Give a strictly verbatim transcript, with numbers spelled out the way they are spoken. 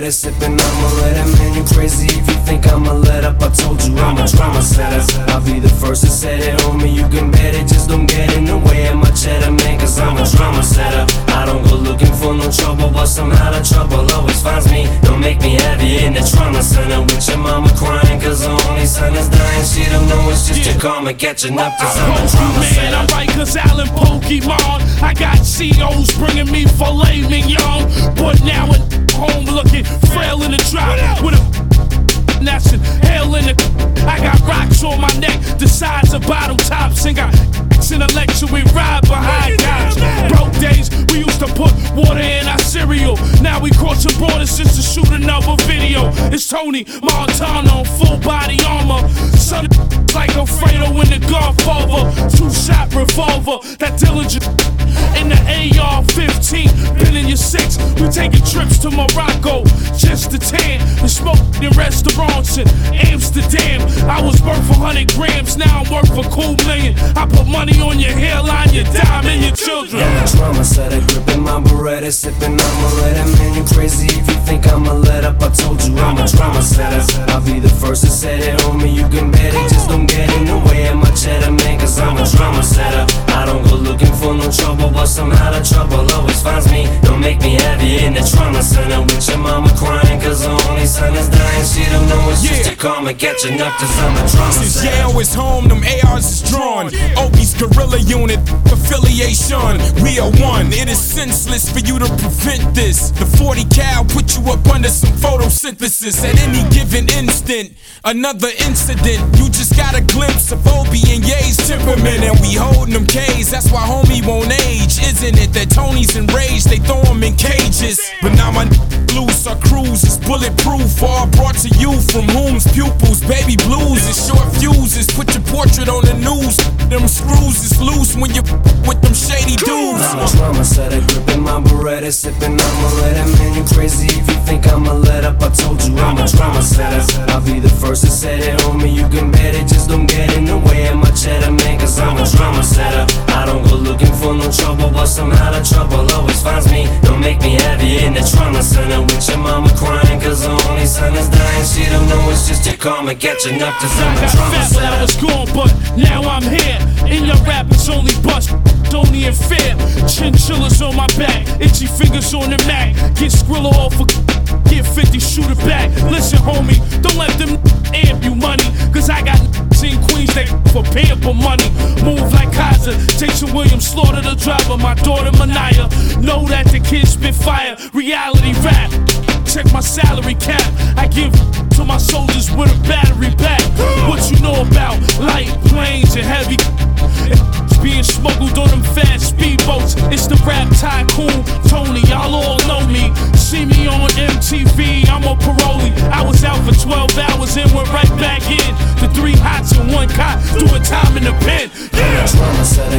Beretta sipping, I'ma let him in. You crazy if you think I'ma let up. I told you I'm a drama setter. I'll be the first to say it, homie, you can bet it. Just don't get in the way of my cheddar, man, cause I'm a drama setter. I don't go looking for no trouble, but somehow the trouble always finds me. Don't make me heavy in the trauma center with your mama crying, cause her only son is dying. She don't know it's just your karma catching up, cause I'm a drama setter. Man, I'm right, cause Alan Pokemon. I got C Os bringing me filet mignon, but now at home looking frail in the drop with a that's hell in the. I got rocks on my neck the size of bottom tops and got in a luxury ride behind guys. Broke days, we used to put water in our cereal. Now we crossing borders just to shoot another video. It's Tony Montana on full body armor. Son like Alfredo in the Godfather. Two shot revolver, that diligent in the A R fifteen. Been in your six, we taking trips to Morocco just to tan and smoke in restaurants in Amsterdam. I was worth a hundred grams, now I'm worth a cool million. I put money on your hairline, your dime, and your children. Yeah, drama setter, gripping my Beretta, sipping, I'ma let him in. You crazy if you think I'ma let up. I told you I'm a drama setter. I'll be the first to say it, homie, you can bet it. Just don't get in the way of my cheddar, man, cause I'm a drama setter. I don't go looking for no trouble, but somehow the trouble always finds me. Don't make me heavy in the trauma center with your mama crying, cause her only son is dying. She don't know it's just your karma catching up, cause I'm a drama setter. Yale is home, them A Rs is drawn. Opie's guerrilla unit, affiliation, we are one. It is senseless for you to prevent this. The forty cal put you up under some photosynthesis. At any given instant, another incident. You just got a glimpse of Opie and Ye's temperament, and we holding them K's. That's why homie won't age, isn't it? That Tony's enraged, they throw him in cages. But now my loose, our cruise is bulletproof. All brought to you from whom's pupils. Baby blues and short fuses. Put your portrait on the news. Them screws is loose when you with them shady dudes. I'm a drama setter, gripping my Beretta, sipping, I'ma let him in. You crazy if you think I'ma let up. I told you I'm a drama setter. I'll be the first to say it, homie, you can bet it. Just don't get in the way of my cheddar, man, cause I'm a drama setter. I don't go looking for no trouble, but somehow the trouble always finds me. Don't make me heavy in the trauma center with your mama crying, cause her only son is dying. She don't know it's just your karma catching up, cause I'm a drama setter. I was gone, but now I'm here. In your rap, it's only bust, only in fear. Chinchillas on my back, itchy fingers on the Mac. Get Skrilla off a get fifty, shoot it back. Listen, homie, don't let them amp you money, cause I got in Queens that for pamper money. Move like Kaiser, Jason Williams, slaughter the driver. My daughter Manaya, know that the kids spit fire. Reality rap, check my salary cap. I give to my soldiers with a battery back.